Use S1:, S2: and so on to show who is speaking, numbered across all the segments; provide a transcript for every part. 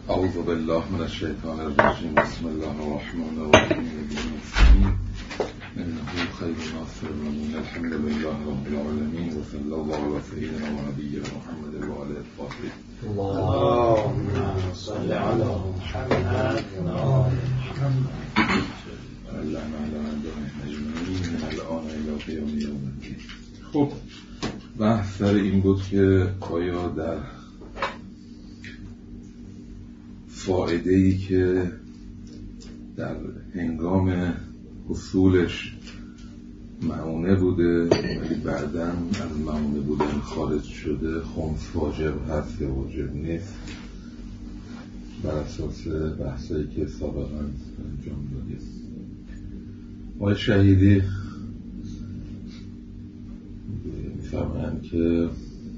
S1: اعوذ بالله من الشیطان الرجیم. بسم الله الرحمن الرحیم. انه خیر ناصر المؤمنین. الحمد لله رب العالمین و صلی الله علی سیدنا و نبینا محمد و آله الطاهرین.
S2: اللهم صل علی محمد و آل محمد.
S1: اللهم علی اجمعین من الان الی قیام یوم الدین. خب بحث سر این بود که آیا در فائده‌ای که در هنگام حصولش معونه بوده ولی بعداً از معونه بودن خارج شده خمس واجب هست یا واجب نیست، بر اساس بحثایی که سابقاً انجام دادیم. آقای شهیدی می‌فرمایند که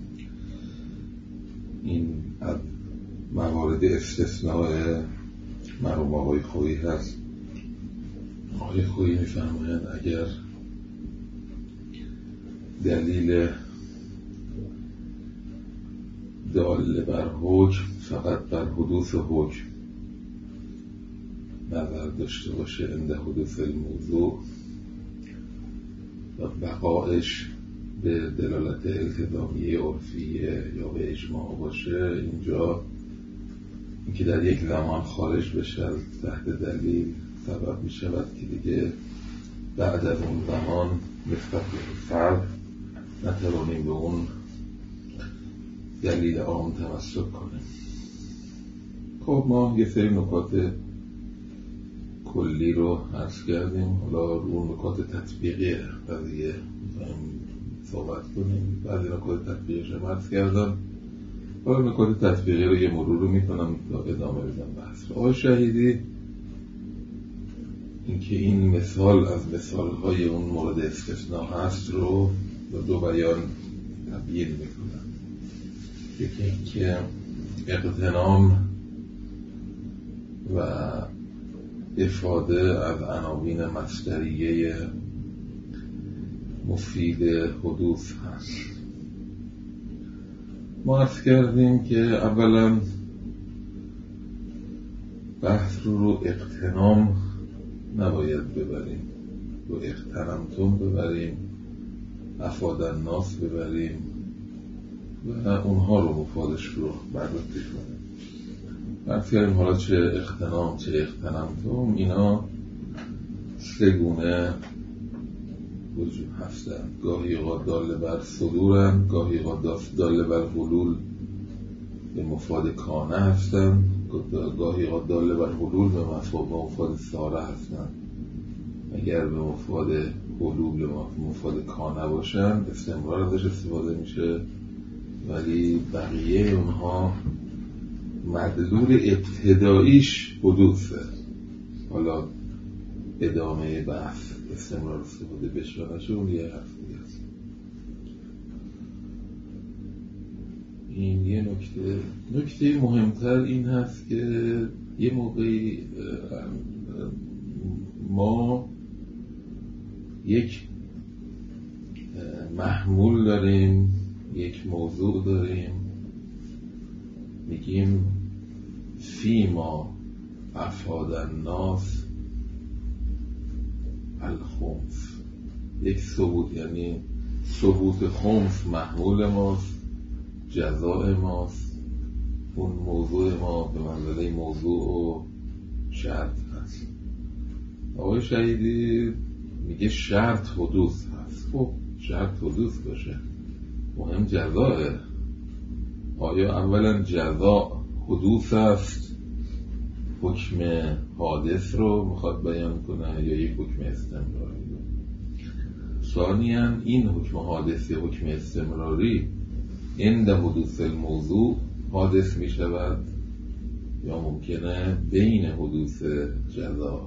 S1: این از موارد استثناء مرحوم آقای خویی هست. آقای خویی می‌فرمایند اگر دلیل دال بر حکم فقط بر حدوث حکم نظر داشته باشه عند حدوث الموضوع و بقایش به دلالت التزامیه عرفیه یا به اجماع باشه، اینجا اینکه در یک زمان خارج بشه از تحت دلیل سبب می شود که دیگه بعد از اون زمان نسبت به فرد نتوانیم به اون دلیل عام تمسک کنیم. خب ما یه سری نکات کلی رو عرض کردیم، حالا رو نکات تطبیقی قضیه صحبت کنیم. بعضی نکات تطبیقیش رو عرض کردم، حالا نکات تطبیقی رو یه مرور رو میکنم تا ادامه بدم بحث. آقای شهیدی اینکه این مثال از مثالهای اون مورد استثناء هست رو با دو بیان تبیین میکنم. یکی اینکه اغتنام و افاده از عناوین مصدریه مفید حدوث هست. ما عرض کردیم که اولا بحث رو اغتنام نباید ببریم، رو اغتنمتم ببریم، افاد الناس ببریم و اونها رو مفادش رو برداشت کنیم. عرض کردیم حالا چه اغتنام چه اغتنمتم اینا سه گونه وجود هستن. گاهی اوقات داله بر صدورن، گاهی اوقات داله بر حلول به مفاد کانه هستن، گاهی اوقات داله بر حلول به مفاد ساره هستن. اگر به مفاد حلول به مفاد کانه باشن استمرار ازش استفاده میشه، ولی بقیه اونها مدلول ابتداییش حدوثه. حالا ادامه بحث استمرار استفاده بشونشه اون یه حرفی هست. این یه نکته مهمتر این هست که یه موقعی ما یک محمول داریم، یک موضوع داریم، میگیم فیما افاد الناس الخمس. یک ثبوت، یعنی ثبوت خمس محمول ماست، جزاء ماست، اون موضوع ما به منزله موضوع و شرط هست. آقای شهیدی میگه شرط حدوث هست. خب شرط حدوث باشه، مهم جزاءه. آیا اولا جزاء حدوث است، حکم حادث رو میخواد بیان کنه یا یک حکم استمراری رو؟ ثانیاً این حکم حادث یا حکم استمراری عند حدوث الموضوع حادث میشود یا ممکنه بین حدوث جزاء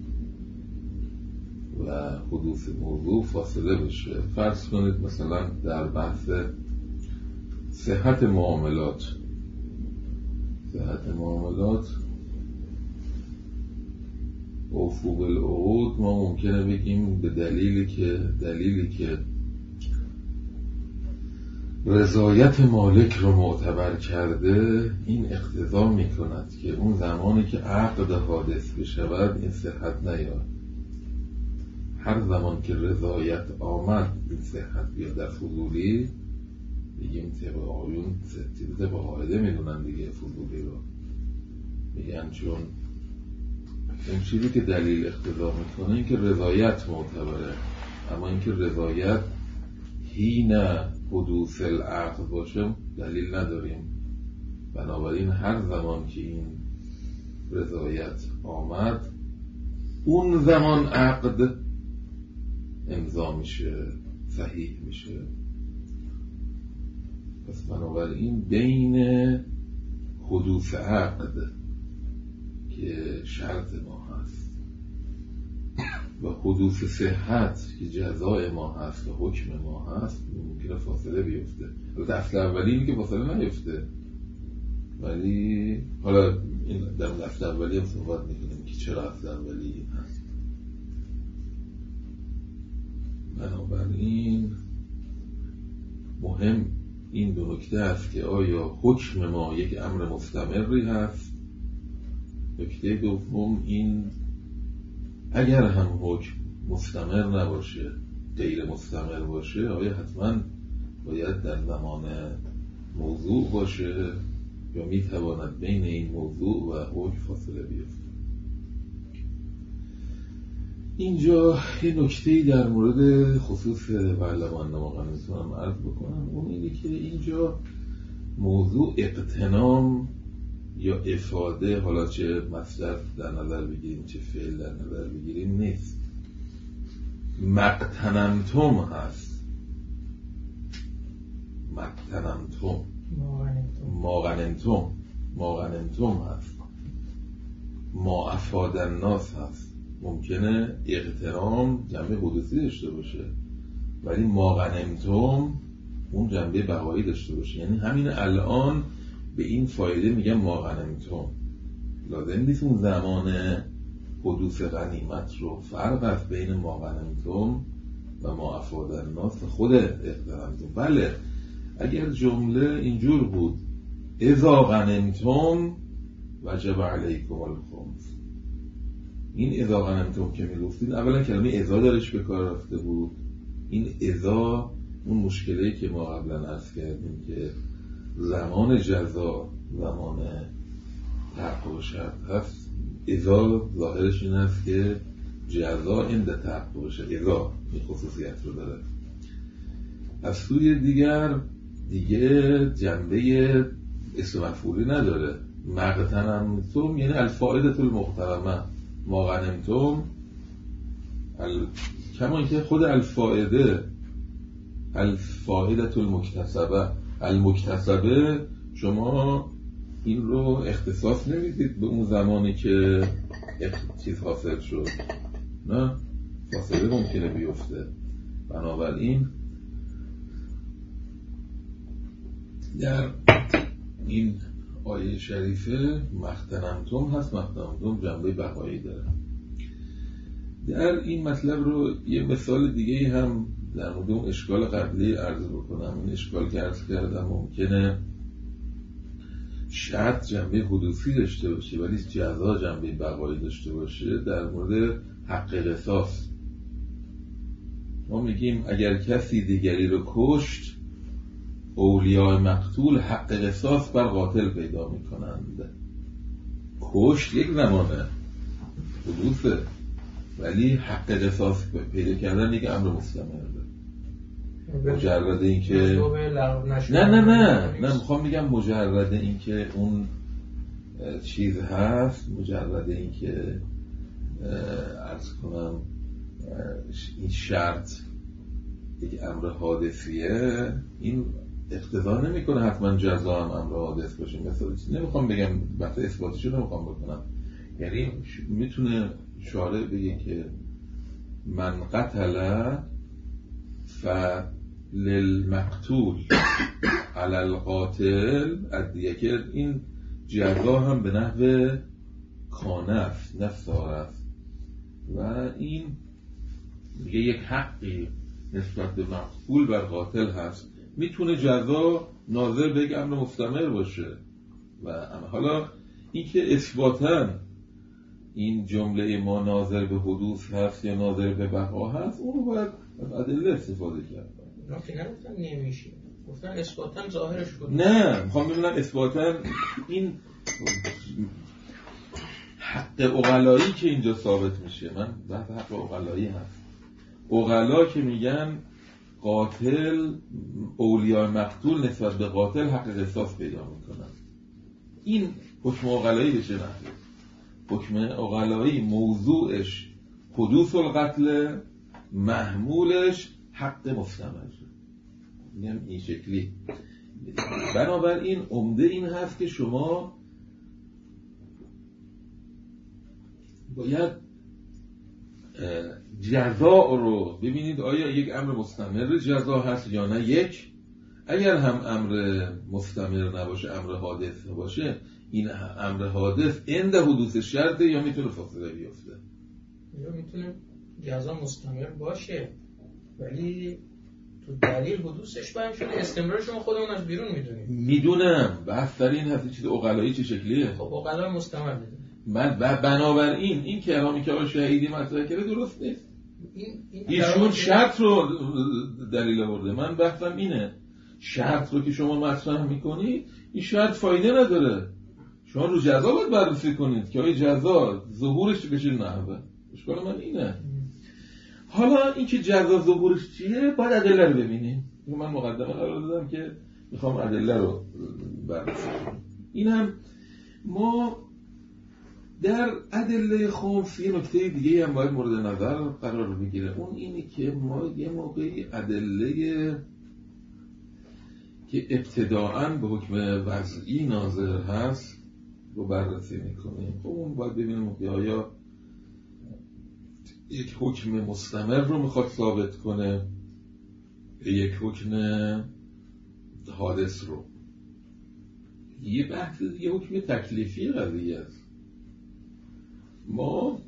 S1: و حدوث موضوع فاصله بشه. فرض کنید مثلا در بحث صحت معاملات اوفو بالعقود ما ممکنه بگیم به دلیلی که رضایت مالک رو معتبر کرده، این اقتضا می کند که اون زمانی که عقد حادث بشود این صحت نیاد. هر زمان که رضایت آمد این صحت بیاد. در فضولی بگیم طبق آقایون طبق قاعده میدونن دیگه فضولی رو میگن، چون این چیزی که دلیل اقتضا میکنه این که رضایت معتبره، اما این که رضایت حین حدوث العقد باشه دلیل نداریم. بنابراین هر زمان که این رضایت آمد اون زمان عقد امضا میشه، صحیح میشه. پس بنابراین بین حدوث عقد که شرط ما هست و حدوث صحت که جزای ما هست و حکم ما هست ممکنه فاصله بیفته. البته اصل اولی اینه که فاصله نیفته، ولی حالا این در اصل اولی هم صحبت میکنیم که چرا اصل اولی هست. بنابراین مهم این دو نکته است که آیا حکم ما یک امر مستمری هست. نکته دوم این اگر هم حکم مستمر نباشه، غیر مستمر باشه، آیا حتما باید در زمان موضوع باشه یا میتواند بین این موضوع و حکم فاصله بیفته. اینجا یه نکته‌ای در مورد خصوص علمان واقعا میتونم عرض بکنم، اون اینه که اینجا موضوع اقتنام یا افاده، حالا چه مصدر در نظر بگیریم چه فعل در نظر بگیریم، نیست. مقتنمتم هست، مقتنمتم، ماغنمتم هست، ما افاد الناس هست. ممکنه اقترام جنبه حدوثی داشته باشه ولی ما غنمتم اون جنبه بقایی داشته باشه. یعنی همین الان به این فایده میگم ما غنمتم. لازم نیست اون زمان حدوث غنیمت رو فرق است بین ما غنمتم و ما افاد الناس خود اقترامتم. بله اگر جمله اینجور بود اذا غنمتم وجب علیکم الخمس، این اذا غنمتم که میگفتید اولا کلمه اذا درش به کار رفته بود. این اذا اون مشکلی که ما قبلا عرض کردیم که زمان جزا زمان تحقق شرط هست، اذا ظاهرش این است که جزا عند تحقق شرط، اذا این خصوصیت رو داره. از سوی دیگر دیگه جنبه اسم مفعولی نداره. مقتنمتم یعنی الفائدة المحترمه، ما غنمتم کما اینکه خود الفائده المکتسبه، المکتسبه شما این رو اختصاص نمیدید به اون زمانی که چیز حاصل شد، نه فاصله ممکنه بیفته. بنابراین در این آیه شریفه مختنمتم هست، مختنمتم جنبه بقایی داره. در این مطلب رو یه مثال دیگه هم در مورد اون اشکال قبلی عرض بکنم. این اشکال که عرض کردم ممکنه شرط جنبه حدوثی داشته باشه ولی جزا جنبه بقایی داشته باشه. در مورد حق قصاص ما میگیم اگر کسی دیگری رو کشت اولیاء مقتول حق قصاص بر قاتل پیدا میکنند. کشت یک زمانه حدوثه ولی حق قصاص پیدا کردن یک امر مستمره. مجرد این که نه میخوام بگم مجرد این که اون چیز هست، مجرد این که عرض کنم این شرط یک امر حادثیه، این اقتضا نمیکنه حتما جزا هم امر حادث باشه. مثلا نمیخوام بگم بحث اثباتیشو نمیخوام بکنم، یعنی میتونه شارع بگه که من قتل فللمقتول علی القاتل ادیه، که این جزا هم به نحو کانه است نه ساره است و این میگه یک حقی نسبت به مقتول بر قاتل هست. میتونه جزا ناظر به یک امر مستمر باشه و حالا این که اثباتاً این جمله ما ناظر به حدوث هست یا ناظر به بقا هست، اون رو باید از ادله استفاده کرد.
S2: اونا که نگفتن نمیشه، گفتن اثباتاً ظاهرش بود.
S1: نه، میخوام ببینم اثباتاً این حق عقلایی که اینجا ثابت میشه، من بحث حق عقلایی هست. عقلا که میگن قاتل، اولیاء مقتول نسبت به قاتل حق قصاص پیدا میکنن، این حکم عقلایی بشه. نه، حکم عقلایی موضوعش حدوث القتل، محمولش حق مستمر. میگم این شکلی. بنابراین عمده این هست که شما باید جزا رو ببینید آیا یک امر مستمر جزا هست یا نه. یک، اگر هم امر مستمر نباشه، امر حادث باشه، این امر حادث عند حدوث شرطه یا میتونه فاصله بیفته؟
S2: یا میتونه جزا مستمر باشه ولی تو دلیل حدوثش بیان شده، استمرارش ما خودمون از بیرون میدونیم.
S1: میدونم بحث در این هست چیز عقلایی چه شکلیه.
S2: خب عقلا مستمر میدونیم.
S1: من بنابراین این کلامی که آقای شهیدی مطرح کرده درست نیست. ایشون شرط رو دلیل آورده، من بحثم اینه شرط رو که شما مطرح میکنید این شرط فایده نداره. شما رو جزا باید بررسی کنید که آیا جزا ظهورش بشه نه. اشکال من اینه. حالا این که جزا ظهورش چیه باید ادله رو ببینیم. من مقدمه قرار دادم که میخوام ادله رو بررسی کنیم. این هم ما در ادله خمس یه نکته دیگه هم باید مورد نظر قرار بگیره. اون اینه که ما یه موقعی ادله که ابتداعاً به حکم وضعی ناظر هست رو بررسی میکنیم. خب اون باید ببینیم که آیا یک حکم مستمر رو میخواد ثابت کنه یک حکم حادث رو. یه بحث یه حکم تکلیفی قضیه است. ما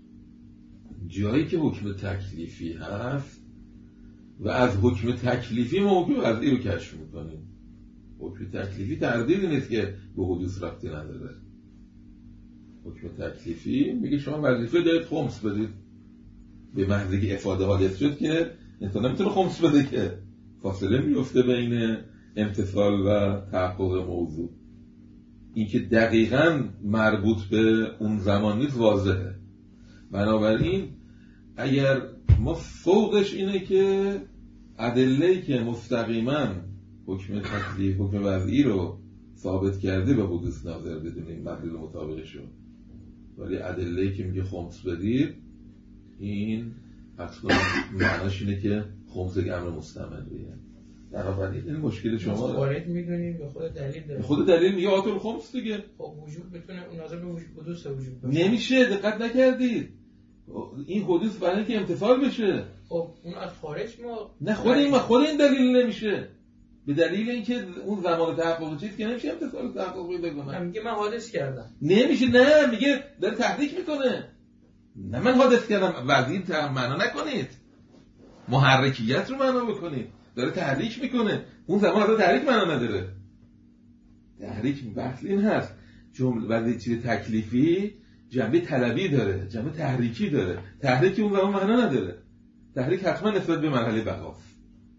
S1: جایی که حکم تکلیفی هست و از حکم تکلیفی ما حکم وضعی رو کشف میکنیم. حکم تکلیفی تردیدی نیست که به حدوث ربطی نداره. حکم تکلیفی میگه شما وظیفه دارید خمس بدید، به محضی که افاده حادث شد که انسان نمیتونه خمس بده که فاصله میفته بین امتثال و تحقق موضوع. این که دقیقاً مربوط به اون زمان نیست واضحه. بنابراین اگر ما فوقش اینه که ادله‌ای که مستقیما حکم تکلیف حکم وضعی رو ثابت کرده به حدوث ناظر بدونیم مدلول مطابقش رو، ولی ادله‌ای که میگه خمس بدید این اصلا معناش اینه که خمس یک امر مستمریه. بنابراین این مشکل شما
S2: وارد میدونیم به خود دلیل داره.
S1: خود دلیل میگه آتل خمس دیگه.
S2: خب وجود بتونه اون ناظر به حدوث وجود باشه.
S1: نمیشه، دقت نکردید. این حدوث برای اینکه امتثال بشه.
S2: خب اون از خارج ما
S1: نه خود این دلیل نمیشه. به دلیل اینکه اون زمان تحقق چیز که نمیشه امتثال تحقق پیدا کنه.
S2: میگه من حادث کردم.
S1: نمیشه. نه میگه داره تحریک میکنه. نه من حادث کردم. وضعی معنا نکنید. محرکیت رو معنا بکنید. داره تحریک میکنه. اون زمان اصلا تحریک معنا نداره. تحریک بحث این هست. جمله وضعی چیز تکلیفی جنبه طلبی داره، جنبه تحریکی داره. تحریکی اون زمان معنا نداره. تحریک حتما نسبت به مرحله بقاست.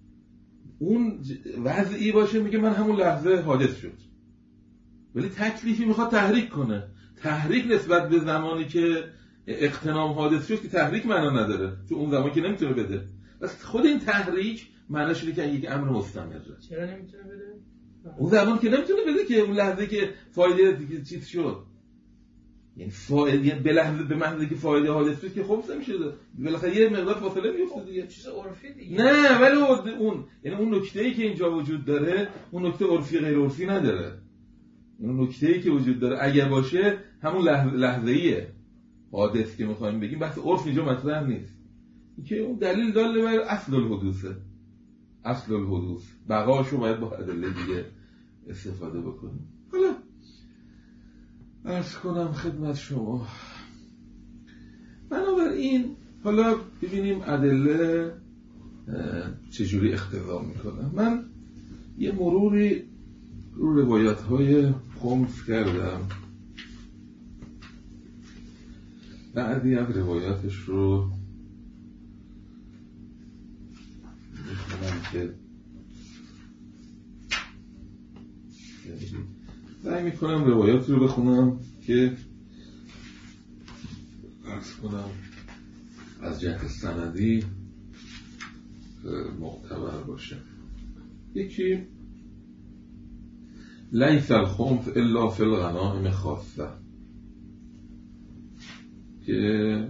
S1: اون وضعی باشه میگه من همون لحظه حادث شد. ولی تکلیفی میخواد تحریک کنه. تحریک نسبت به زمانی که اغتنام حادث شد که تحریک معنا نداره، چون اون زمان که نمیتونه بده. پس خود این تحریک معناش اینه که یک امر مستمره.
S2: چرا نمیتونه بده؟
S1: اون زمان که نمیتونه بده که اون لحظه که فایده دیگه چیز شد. یعنی فایده به محضی که فایده حادث شد که خب نمیشه. بالاخره یه مقدار فاصله میفته دیگه.
S2: چیز عرفی دیگه.
S1: نه ولی اون یعنی اون نکته‌ای که اینجا وجود داره اون نکته عرفی غیر عرفی نداره. اون نکته‌ای که وجود داره اگه باشه همون لحظه‌ایه. حادث که می‌خوایم بگیم بحث عرف اینجا مطرح نیست. اینکه اون دلیل داله بر اصل الحدوثه. اصل الحدوث بقاشو باید با ادله دیگه استفاده بکنیم. حالا عرض کنم خدمت شما. بنابراین حالا ببینیم ادله چجوری اقتضا میکنه. من یه مروری رو روایت های خمس کردم. بعدی از روایاتش رو میخونم که سعی میکنم روایاتی رو بخونم که عرض کنم از جهت سندی معتبر باشه. یکی لیس الخمس الا فی الغنائم خاصه، که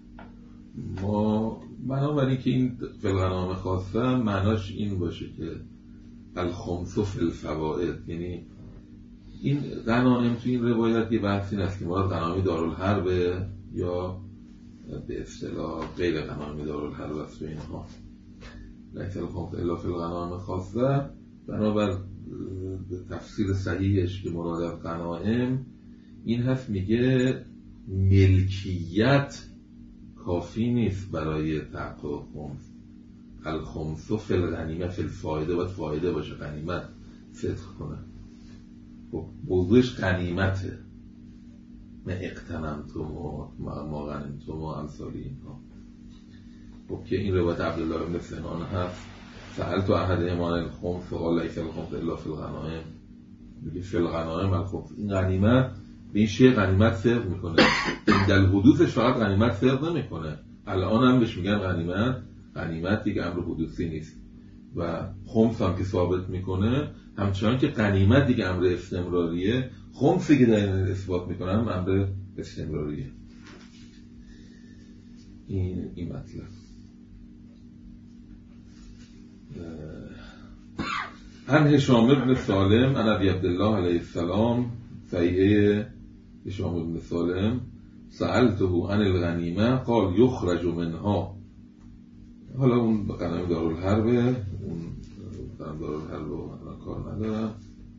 S1: ما بنابراین که این فی الغنائم خاصه معناش این باشه که الخمس فی الفوائد، یعنی این غنائم تو این روایت یه بحثی هست که مراد غنائم دارالحرب یا به اصطلاح غیر غنائم دارالحرب است و اینها. لیس الخمس الا فی الغنائم خاصه، بنابر تفسیر صحیحش که مراد از غنائم این هست، میگه ملکیت کافی نیست برای تحقق خمس. الخمس فی الغنیمه فی الفایده، باید فایده باشه، غنیمت صدق کنه. خب موضوعش غنیمته، من اقتنمتم و ما غنیمتم و امثالی اینها. خب که این روایت عبدالله بن سنان هست، سألت احدهم عن الخمس فقال لیس الخمس الا فی الغنائم. میگه فی الغنائم الخمس، این غنیمت به این شیء غنیمت صرف میکنه، این در حدوثش فقط غنیمت صرف نمیکنه، الان هم بهش میگن غنیمت دیگه امر حدوثی نیست. و خمس هم که ثابت میکنه، همچنان که غنیمت دیگه امر استمراریه، خمسی که در اثبات میکنه هم امر استمراریه. این مطلب. عن هشام بن سالم عن ابی عبدالله علیه السلام، صحیحه هشام بن سالم، سألته عن الغنیمه قال یخرج منها. حالا اون غنایم دارالحربه، اون غنایم دارالحرب رو کار ندارم.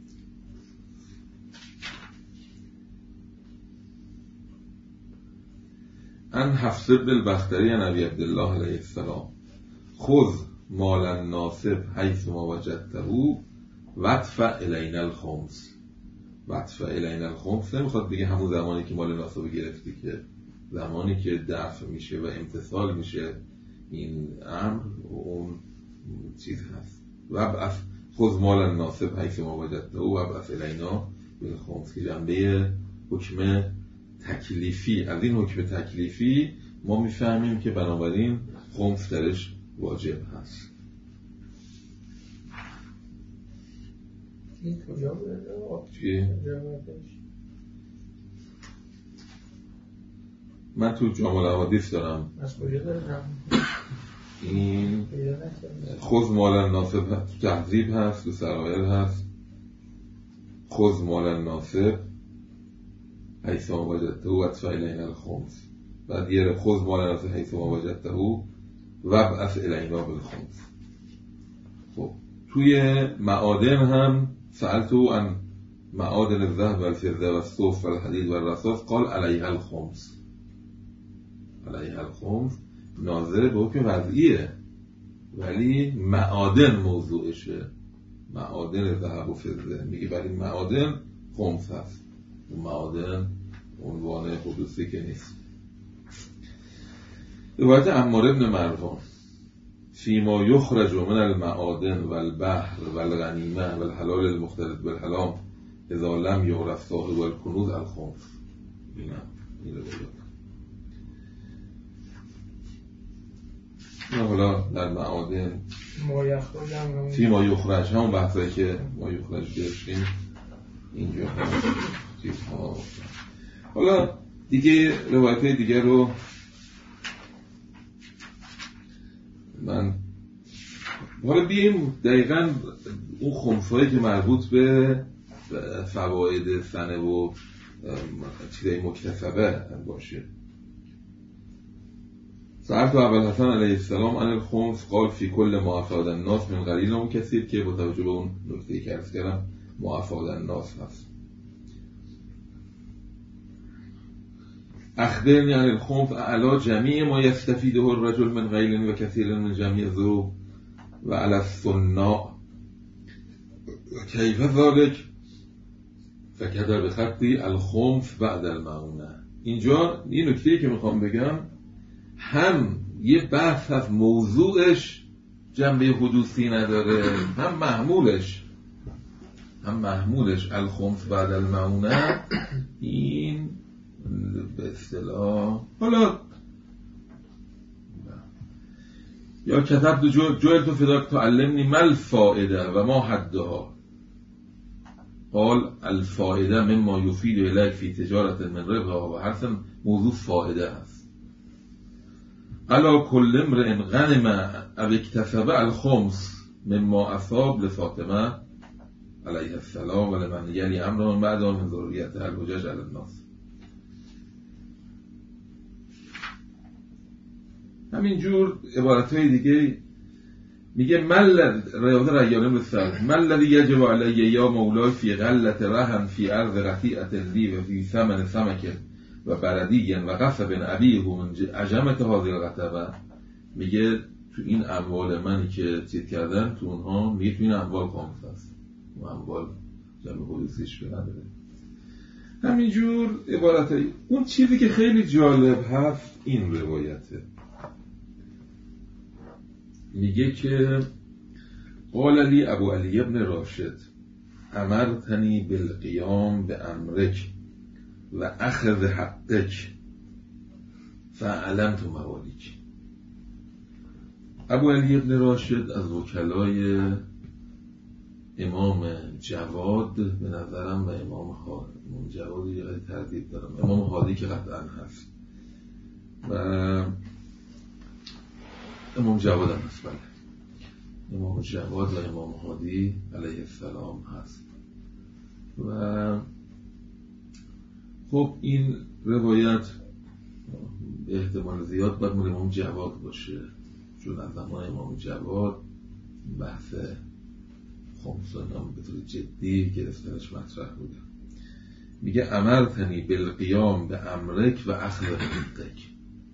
S1: عن حفص بن البختری عن ابی عبدالله علیه السلام، خذ مال الناصب حیث ما وجدته وادفع الینا الخمس. وادفع الینا الخمس نمیخواد بگه همون زمانی که مال ناصب گرفتی، که زمانی که دفع میشه و امتثال میشه این امر، اون چیز هست. وابعث خذ مال الناصب حیث ما وجدته وابعث الینا بالخمس، که جنبه حکم تکلیفی. از این حکم تکلیفی ما میفهمیم که بنابراین خمس درش واجب هست.
S2: این کجا بوده؟
S1: چی؟ من تو جامع الاحادیث دارم.
S2: از کجا دارم؟
S1: این خذ مال الناصب تو تهذیب هست، تو سرایر هست. خذ مال الناصب حیث ما وجدته وادفع الینا الخمس. بعد یه خذ مال الناصب حیث ما وجدته وابعث الینا بالخمس. خب توی معادن هم سألتو عن معادن الذهب والفضة والصوف والحديد والرصاص قال علیها الخمس. علیها الخمس ناظر به حکم وضعیه، ولی معادن موضوعشه، معادن ذهب و فضه میگه برای معادن خمس هست، و معادن عنوان حدوثی که نیست. روایت عمار بن مروان، فیما یخرج من المعادن والبحر والغنیمه والحلال المختلط بالحرام اذا لم یعرف صاحب الکنوز الخمس. این روایت. حالا در معادن فیما یخرج، همون بحثایی که ما یخرج داشتیم اینجا چیزها. حالا دیگه روایت دیگه رو من حالا بیاییم دقیقاً اون خمسایی که مربوط به فواید سنه و چیزای مکتسبه باشه. سألت ابوالحسن علیه السلام عن الخمس قال فی کل ما افاد الناس من قلیل و کثیر، که با توجه به اون نکته‌ای که عرض کردم ما افاد الناس هست. اخبرنی عن الخمس اعلی جمیع ما یستفیده الرجل من قلیل و کثیر من جمیع الظروف و علی الصناع کیف ذالک فکدر به خطی الخمس بعد المعونه. اینجا این نکته‌ای که میخوام بگم هم یه بحث از موضوعش جنبه حدوثی نداره، هم محمولش الخمس بعد المعونه. این به اصطلاح حالا یا کتبت جعلت فداک تعلمنی ما الفائده و ما حدها قال الفائده مما یفید الیک فی تجارت من ربحها و حرف موضوع فائده است. الا کل امرئ غنم او اکتسب الخمس مما اصاب لفاطمه علیه السلام و لمن یلی امر بعد من ذریته الحجج علی الناس. همینجور عبارتهای دیگه میگه ریاض ریانه بسرد من الذی یجب علی یا مولای فی غلت رهن فی ارض رفیعت لی و فی ثمن سمک و بردی و قصب ابیه من عجمت هذه القطبه. میگه تو این اموال منی که چیز کردن تو اونها، میگه تو این اموال خامس هست و اموال جمع حدوثیش به نداره. همینجور عبارتهای. اون چیزی که خیلی جالب هست این روایته، میگه که قال لی ابو علی ابن راشد امرتنی بالقیام به امرک و اخذ حقک فعلمت موالیک. ابو علی ابن راشد از وکلای امام جواد به نظرم و امام هادی، امام جواد یه تردید دارم، امام هادی که قطعا هست و امام جواد هم هست، بله امام جواد و امام هادی علیه السلام هست. و خب این روایت احتمال زیاد باید مال امام جواد باشه، چون از زمان امام جواد بحث خمسان به طور جدی گرفتنش مطرح بوده. میگه امرتنی بالقیام به امرک و اخذ حقک.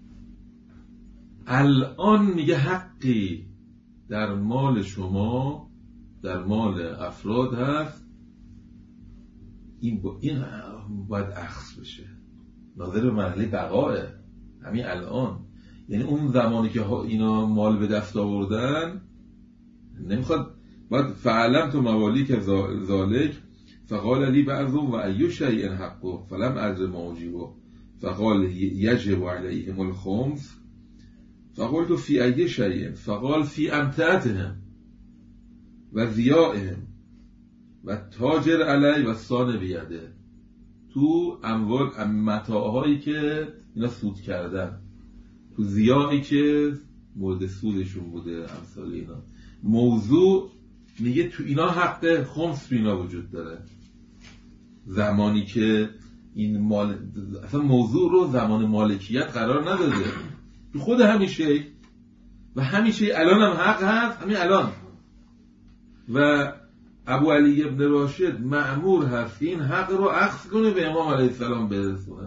S1: الان میگه حقی در مال شما، در مال افراد هست، این باید اخذ بشه، ناظر به مرحله بقاه همین الان. یعنی اون زمانی که اینا مال به دست آوردن نمیخواد، باید فعلمت موالیک ذالک فقال لی بعضهم و ای شیء حقه فلم ادر ما اجیبه فقال یجب علیهم الخمس فقلت فی ای شیء فقال فی امتعتهم و ضیائهم و تاجر علی و سان بیده، تو اموال متاعهایی که اینا سود کردن، تو ضیاعی که مورد سودشون بوده، امثال اینا. موضوع میگه تو اینا حق خمس تو اینا وجود داره. زمانی که این مال، اصلا موضوع رو زمان مالکیت قرار نداده، تو خود همیشه و همیشه الان هم حق هست، همین الان. و ابو علی ابن راشد مأمور هست این حق رو اخذ کنه به امام علیه السلام برسونه.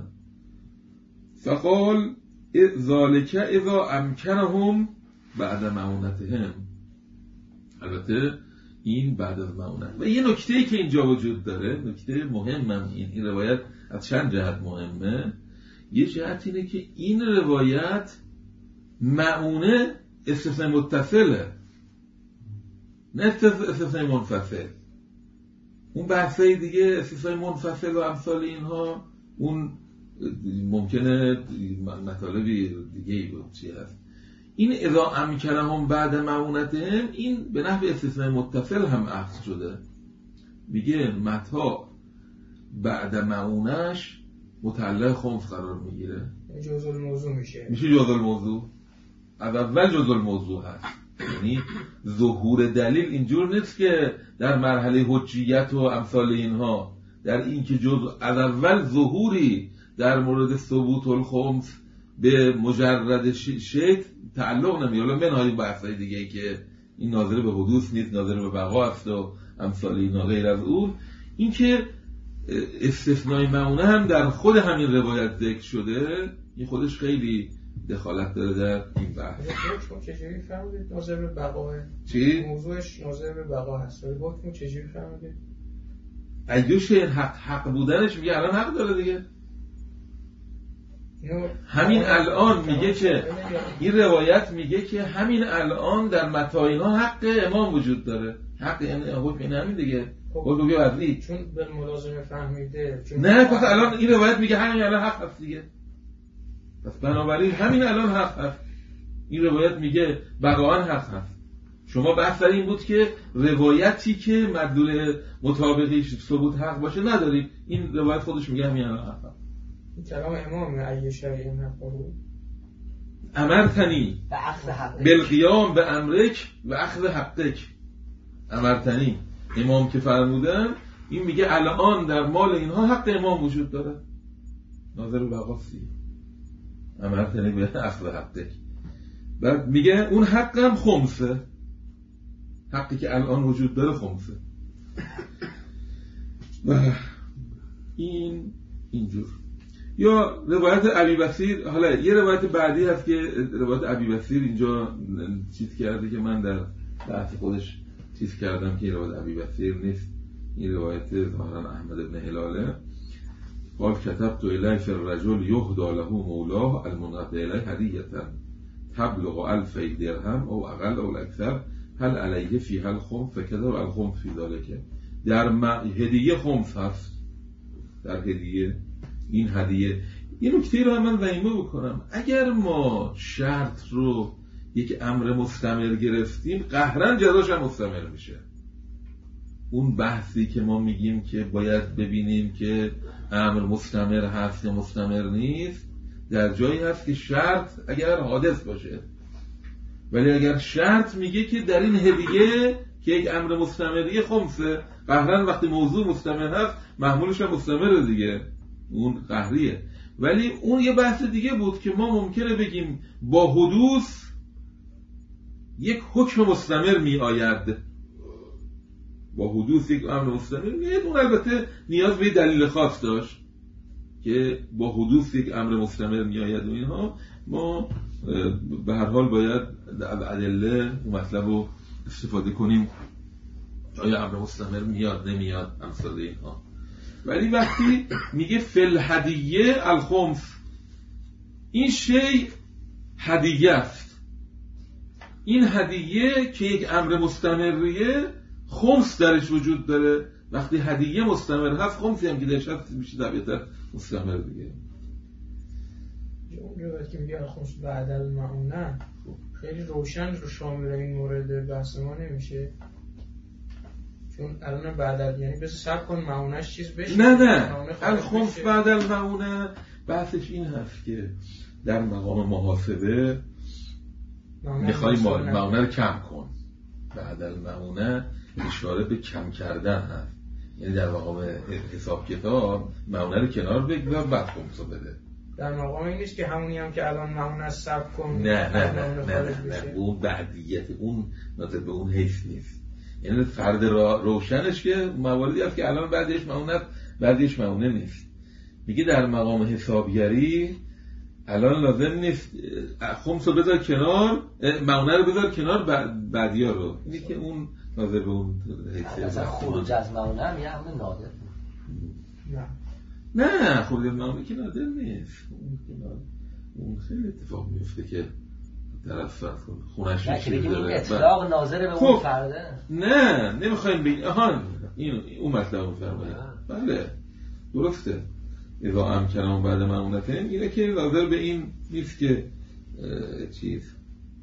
S1: فقال ذالک اذا امکنهم بعد معونتهم. البته این بعد از معونت. و یه نکته‌ای که اینجا وجود داره، نکته مهمم، این روایت از چند جهت مهمه. یه جهت اینه که این روایت معونه استثناء متصله، نه استثناء منفصل. اون بحثای دیگه استثناء منفصل و امثال اینها اون ممکنه مطالبی دیگه بود چی هست. این اذا امکنهم بعد معونتهم، این به نحو استثناء متصل هم اخذ شده. میگه متاع بعد معونش متعلق خمس قرار میگیره،
S2: جزء الموضوع میشه
S1: جزء الموضوع. از اول جزء الموضوع هست، یعنی ظهور دلیل اینجور نیست که در مرحله حجیت و امثال اینها، در این که جزء از اول ظهوری در مورد ثبوت الخمس به مجرد شکل تعلق نمیاره. حالا منهای بحثای دیگه ای که این ناظر به حدوث نیست، ناظر به بقا است و امثال اینا. غیر از اون این که استثناء معونه هم در خود همین روایت ذکر شده، این خودش خیلی دخالت داره در این بحث.
S2: حکم چجوری فهمیدید ناظر به بقاه؟
S1: چی؟
S2: موضوعش ناظر به بقا هست. ولی حکم چجوری فهمیدید؟
S1: ایوش حق بودنش میگه الان حق داره دیگه. همین الان میگه که این روایت میگه که همین الان در متاعینا حق امام وجود داره. حق یعنی حکم این همین دیگه. حکم بگه وضعی
S2: چون به ملازمه فهمیده.
S1: نه پس الان این روایت میگه همین الان حق هست دیگه. پس بنابراین همین الان حق هست. این روایت میگه بقاان حق هست. شما بحث در این بود که روایتی که مدلول مطابقش ثبوت حق باشه نداریم. این روایت خودش میگه همین الان حق هست.
S2: این کلام امام ای شیء حقه
S1: امرتنی
S3: به اخذ حقک
S1: بالقیام به امرک و اخذ حقک. امرتنی امام که فرمودن این میگه الان در مال اینها حق امام وجود داره. ناظر به بقاسی امرتنی به اخذ حقک. بعد میگه اون حق هم خمسه. حقی که الان وجود داره خمسه. و اینجور. یا روایت ابی بصیر، حالا یه روایت بعدی هست که روایت ابی بصیر اینجا چیز کرده که من در بحث خودش چیز کردم که روایت ابی بصیر نیست. این روایت ظاهرا احمد بن هلاله. قال كتبت الی فی الرجل یهدی له مولاه المنقطع الیه هدیه تبلغ 1000 درهم او اقل او اکثر هل علیه فیها الخمس فکذا الخمس فی ذلک. در هدیه خمس هست. در هدیه این هدیه. این نکته رو من ضمیمه بکنم. اگر ما شرط رو یک امر مستمر گرفتیم قهرن جزاش هم مستمر میشه. اون بحثی که ما میگیم که باید ببینیم که امر مستمر هست یا مستمر نیست در جایی هست که شرط اگر حادث باشه. ولی اگر شرط میگه که در این هدیه که یک امر مستمریه خمسه، قهرن وقتی موضوع مستمر هست محمولش هم مستمره دیگه، اون قهریه. ولی اون یه بحث دیگه بود که ما ممکنه بگیم با حدوث یک حکم مستمر می آید. با حدوث یک امر مستمر می آید. اون البته نیاز به دلیل خاص داشت که با حدوث یک امر مستمر می آید و اینها ما به هر حال باید از ادله اون مطلب رو استفاده کنیم. آیا امر مستمر میاد نمیاد امثال اینها. ولی وقتی میگه فل هدیه الخمس، این شی هدیه است. این هدیه که یک امر مستمریه خمس درش وجود داره. وقتی هدیه مستمر هست خمسی هم که درش هست میشه طبیعتا مستمر دیگه.
S2: اون روایت که میگه الخمس بعد المعونه خیلی روشن رو شامل این مورد بحث ما نمیشه، چون الان بعد یعنی بس صبر کن معونهش چیز بشه.
S1: نه الخمس بعد المعونه بحثش این هست که در مقام محاسبه میخوای معونه رو کم کن. بعد المعونه اشاره به کم کردن هست، یعنی در مقام حساب کتاب معونه رو کنار بگذار بعد خمس رو بده.
S2: در مقام این نیست که همونی هم که الان معونه صبر کن.
S1: نه اون بعدیت اون نظر به اون حیث نیست. یعنی فرد روشنش که مواردی هست که الان بعدیش معونه نیست. میگه در مقام حسابگری الان لازم نیست خمس رو بذار کنار، معونه رو بذار کنار بعدیا رو. اینی که اون نظر به اون حیث
S3: اصلا خروج از معونه هم یه همه نادر.
S1: نه خروج از معونه که نادر نیست. اون خیلی اتفاق میفته که طرف فرض کنه خونش
S3: رو چیزی داره. اطلاق ناظر به اون فرده.
S1: نه نمیخوایم بگیم این اون مطلب رو فرمایید. بله درسته. اذا امکنه بعد معونته اینه که ناظر به این نیست که چیز.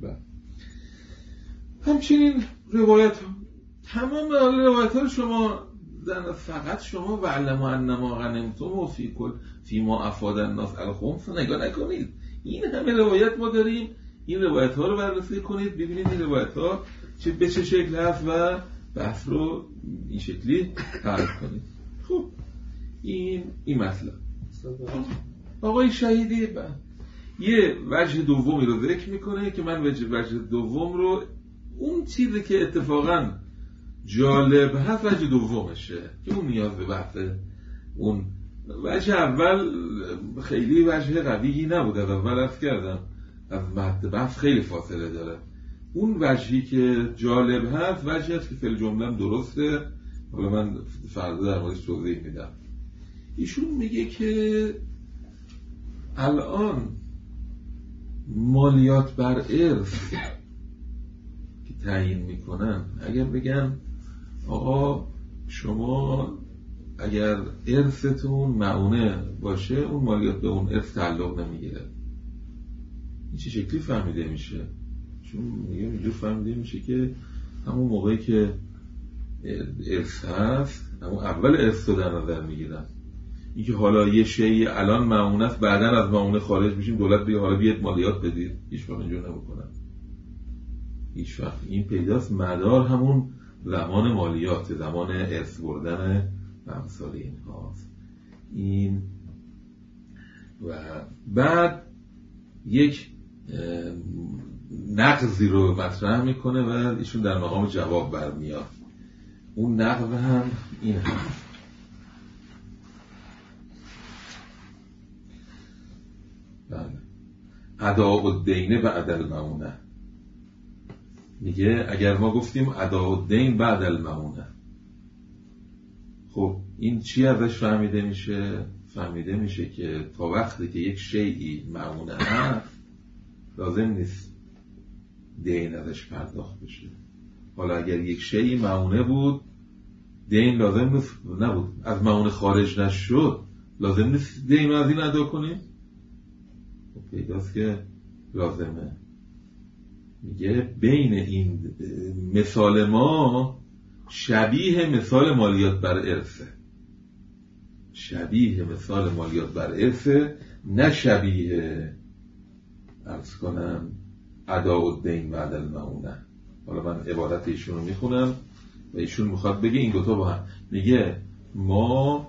S1: همچنین روایت تمام روایت ها رو شما فقط شما وعلموا انما غنمتم و فی ما افاد الناس الخمس نگاه نکنید. این همه روایت ما داریم. این روایت ها رو بررسی کنید ببینید این روایت ها به چه شکل هست و بحث رو این شکلی حل کنید. خب این مطلب. آقای شهیدی یه وجه دومی رو ذکر میکنه که من وجه دوم رو اون چیزی که اتفاقا جالب هست وجه دومشه که اون نیاز به بحث. اون وجه اول خیلی وجه قویی نبود. از اول عرض کردم از مد بحث خیلی فاصله داره. اون وجهی که جالب هست وجهی هست که فعل جمله درسته، حالا من فردا در موردش توضیح میدم. ایشون میگه که الان مالیات بر ارث که تعیین میکنن، اگر بگن آقا شما اگر ارثتون معونه باشه اون مالیات به اون ارث تعلق نمیگیره، این چه شکلی فهمیده میشه؟ چون میگه اینجور فهمیده میشه که همون موقعی که ارث هست همون اول ارث رو در نظر میگیرن. این که حالا یه شیء الان معونه است بعدن از معونه خارج میشیم دولت بگه حالا بیاد مالیات بدید، هیچ وقت اینجور نمیکنن. هیچ وقت. این پیداست مدار همون زمان مالیات، زمان ارث بردن و امثال این هاست. این و بعد یک نقضی رو مطرح میکنه و ایشون در مقام جواب برمیاد. اون نقض هم این هست: اداء الدین بعد المعونه. میگه اگر ما گفتیم اداء الدین بعد المعونه، خب این چی ازش فهمیده میشه؟ فهمیده میشه که تا وقتی که یک شیئی معونه هست لازم نیست دین ازش پرداخت بشه. حالا اگر یک شیئی معونه بود دین لازم نبود، از معونه خارج نشد لازم نیست دین رو از این ادا کنیم. خب پیداست که لازمه. میگه بین این مثال ما شبیه مثال مالیات بر ارثه، شبیه مثال مالیات بر ارثه، نه شبیه عرض کنم اداء الدین بعد المعونه. حالا من عبارت ایشون رو میخونم و ایشون میخواد بگه این دوتا با هم. میگه ما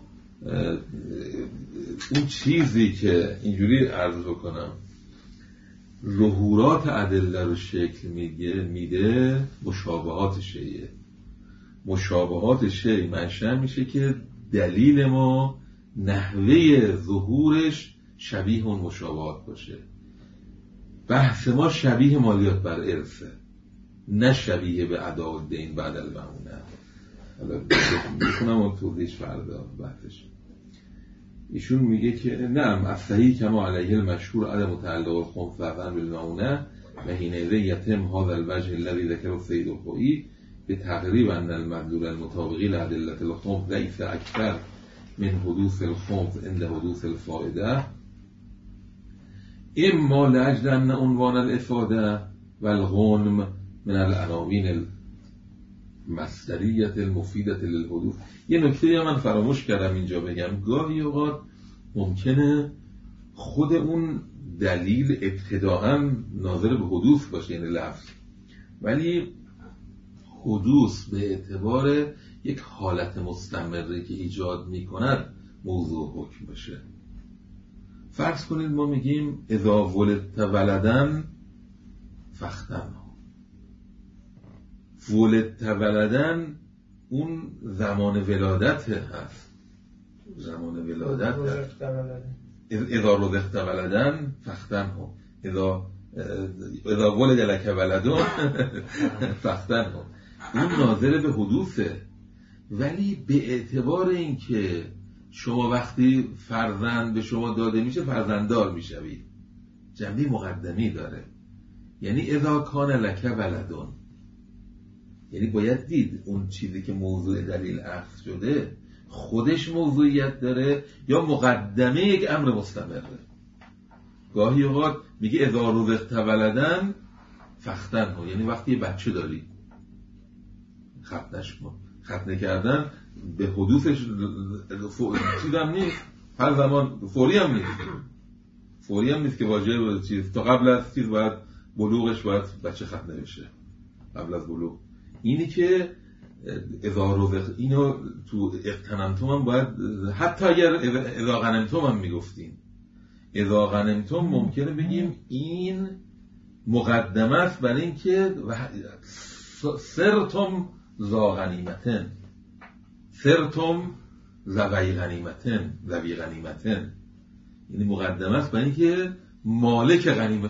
S1: اون چیزی که اینجوری عرض بکنم ظهورات ادله رو شکل میده مشابهات شیء. مشابهات شیء منشأ میشه که دلیل ما نحوه ظهورش شبیه اون مشابهات باشه. بحث ما شبیه مالیات بر ارثه، نه شبیه به اداء الدین بعد المعونه. حالا میخونم اون توضیحش فردا بحثش. ایشون میگه که نعم الصحیح کما علیه المشهور عدم تعلق الخمس بالمعونه و حینئذ یتم هذا الوجه الذي ذكره السید الخوئی بتقریب ان المدلول المطابقی لادله الخمس ليس اکثر من حدوث الخمس عند حدوث الفائده اما لاجل ان عنوان الافاده والغنم من العناوین مصدریت المفیدة للحدوث. یه نکته من فراموش کردم اینجا بگم، گاهی اوقات ممکنه خود اون دلیل ابتداءً ناظر به حدوث باشه، یعنی لفظ، ولی حدوث به اعتبار یک حالت مستمری که ایجاد میکند موضوع حکم باشه. فرض کنید ما میگیم اذا ولدت ولدن فختنه. ولدت ولدن اون زمان ولادت هست، زمان ولادت هست. اذا رزقت ولدن فختنه، اذا ولد لك ولدون فختنه. اون ناظر به حدوثه، ولی به اعتبار اینکه شما وقتی فرزند به شما داده میشه فرزنددار میشوید، جنبه مقدمی داره. یعنی اذا کان لک ولدون، یعنی باید دید اون چیزی که موضوع دلیل اخذ شده خودش موضوعیت داره یا مقدمه یک امر مستمره. گاهی اوقات میگه اذا رزقت ولدن فختنه، یعنی وقتی بچه داری ختنش کن. ختنه کردن به حدوثش چیزم نیست، هر زمان فوری هم نیست، فوری هم نیست که واجب چیز تا قبل از چیز باید بلوغش باید بچه ختنه بشه، قبل از بلوغ. اینی که اذا رزق اینو تو اقتنمتم هم باید، حتی اگر اذا غنمتم هم میگفتیم، اذا غنمتم ممکنه بگیم این مقدمه است برای اینکه سرتم ذا غنیمتن، سرتم ذوی غنیمتن، ذوی غنیمتن، یعنی مقدمه است برای اینکه مالک غنیمه،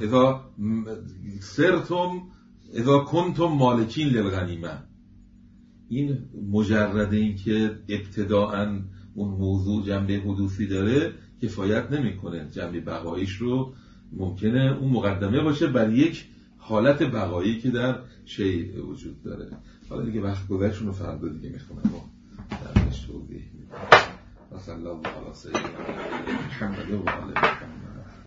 S1: اذا کنتم مالکین للغنیمه. این مجرد این که ابتداءً اون موضوع جنبه حدوثی داره کفایت نمیکنه. جنبه بقاییش رو ممکنه اون مقدمه باشه بر یک حالت بقایی که در شیء وجود داره. حالا دیگه وقت گذشتون رو فردا دیگه میخونم و درش توضیح میدم. و صلی الله علی سیدنا محمد و آله محمد.